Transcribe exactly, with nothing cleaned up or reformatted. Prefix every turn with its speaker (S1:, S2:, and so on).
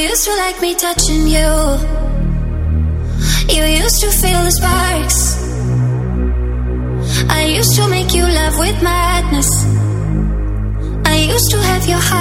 S1: used to like me touching you. You used to feel the sparks. I used to make you love with madness. I used to have your heart.